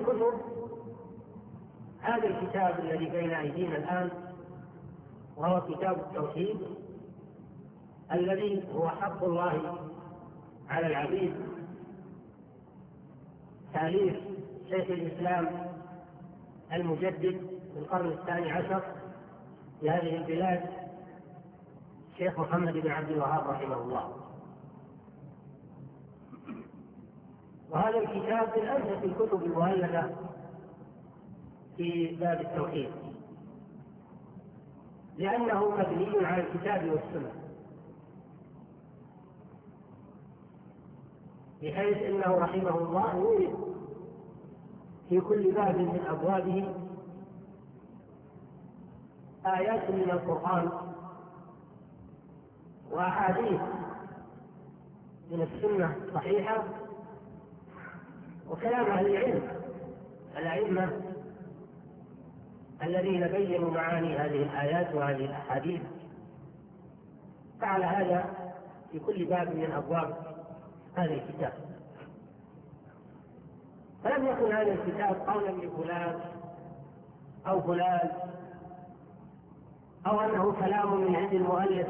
الكتب هذا الكتاب الذي بين أيدينا الآن، وهو كتاب التوحيد الذي هو حق الله على العبيد، تأليف شيخ الإسلام المجدد في القرن 12 في هذه البلاد الشيخ محمد بن عبد الوهاب رحمه الله. وهذا الكتاب من أنفس الكتب المؤلفة في باب التوحيد، لأنه مبني على الكتاب والسنة، بحيث أنه رحمه الله يورد في كل باب من أبوابه آيات من القرآن وأحاديث من السنة الصحيحة وكلام أهل العلم الأئمة الذين بينوا معاني هذه الآيات وهذه الأحاديث. فعل هذا في كل باب من أبواب هذا الكتاب، فلم يكن هذا الكتاب قولا لفلان أو فلان، أو أنه كلام من عند المؤلف،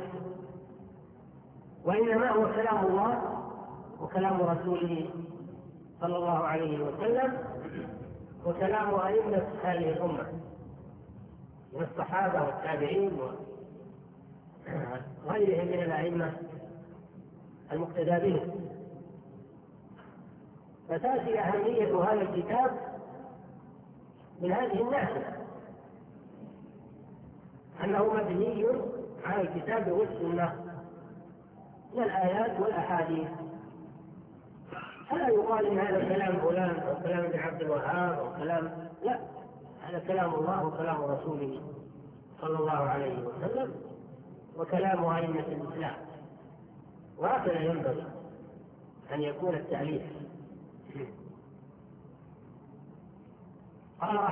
وإنما هو كلام الله وكلام رسوله صلى الله عليه وسلم وكلام أئمة هذه الأمة من الصحابة والتابعين وغيرهم من الأئمة المقتدى بهم. فتأتي أهمية هذا الكتاب من هذه الناحية، أنه مبني على الكتاب والسنة من الآيات والأحاديث، فلا يقال إن هذا كلام فلان أو كلام ابن عبد الوهاب أو كلام، لا، هذا كلام الله وكلام رسوله صلى الله عليه وسلم وكلام أئمة الإسلام، وهكذا ينبغي أن يكون التأليف. قال